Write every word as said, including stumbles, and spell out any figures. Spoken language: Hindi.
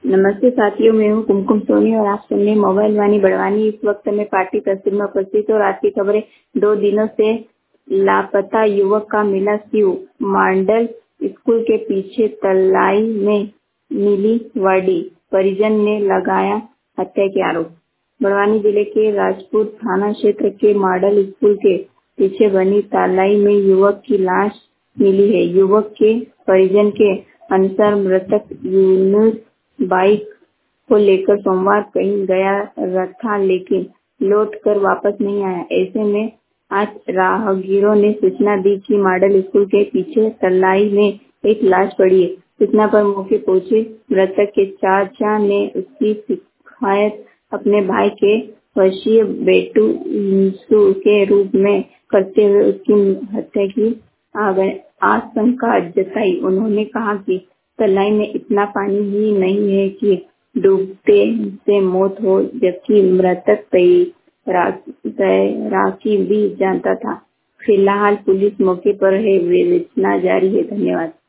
नमस्ते साथियों, मैं हूँ कुमकुम सोनी और आप सुन रहे हैं मोबाइल वाणी बड़वानी। इस वक्त मैं पार्टी तहसील में उपस्थित और आज की खबरें। दो दिनों से लापता युवक का मिला शिव मॉडल स्कूल के पीछे तलाई में मिली बॉडी, परिजन ने लगाया हत्या के आरोप। बड़वानी जिले के राजपुर थाना क्षेत्र के मॉडल स्कूल के पीछे बनी तलाई में युवक की लाश मिली है। युवक के परिजन के अनुसार मृतक यूनुस बाइक को लेकर सोमवार कहीं गया था, लेकिन लौट कर वापस नहीं आया। ऐसे में आज राहगीरों ने सूचना दी कि मॉडल स्कूल के पीछे तलाई में एक लाश पड़ी है। सूचना पर मौके पहुंचे मृतक के चाचा ने उसकी शिकायत अपने भाई के वर्षीय बेटू इंसू के रूप में करते हुए उसकी हत्या की आशंका जताई। उन्होंने कहा कि तलाई में इतना पानी ही नहीं है कि डूबते से मौत हो, जबकि मृतक तैराकी भी जानता था। फिलहाल पुलिस मौके पर है, विवेचना जारी है। धन्यवाद।